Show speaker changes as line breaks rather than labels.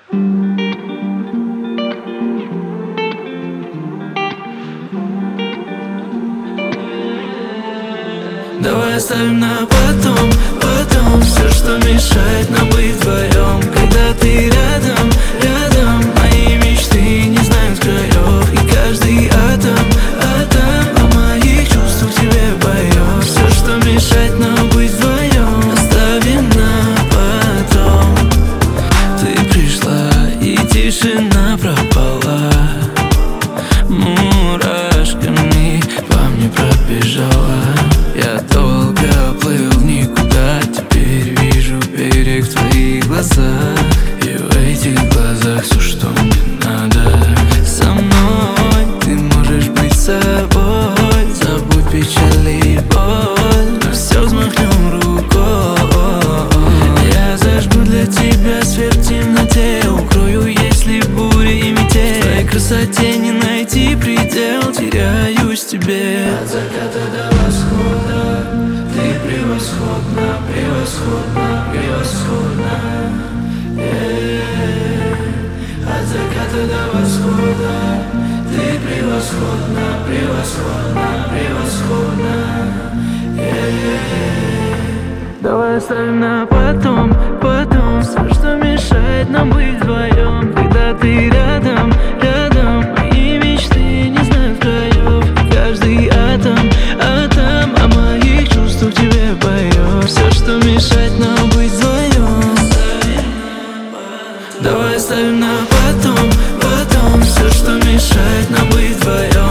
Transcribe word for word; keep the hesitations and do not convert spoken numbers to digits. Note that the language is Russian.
Давай оставим на потом, потом все, что мешает нам быть вдвоем. Когда ты рядом, рядом, мои мечты не знают краев. И каждый атом, атом о моих чувствах тебе поет. Все, что мешает нам быть вдвоем, оставим на потом. Ты пришла, и тишина пропала, мурашками по мне пробежала. Я долго плыл в никуда, теперь вижу берег в твоих глазах. И в этих глазах все, что мне надо. Со мной ты можешь быть собой, забудь печаль и боль, мы все взмахнем рукой. Я зажгу для тебя свет в темноте, укрою, если буря и метель. В твоей красоте не найти предел, теряюсь в тебе. От заката до восхода ты превосходна, превосходна, превосходна. Э-э-э. От заката до восхода ты превосходна, превосходна, превосходна. Э-э-э. Давай оставим на потом, потом все, что мешает нам быть вдвоем. Когда ты рядом, рядом, мои мечты не знают краев. Каждый атом, атом о моих чувствах тебе поет. Все, что мешает нам быть вдвоем, давай оставим на потом, потом все, что мешает нам быть вдвоем.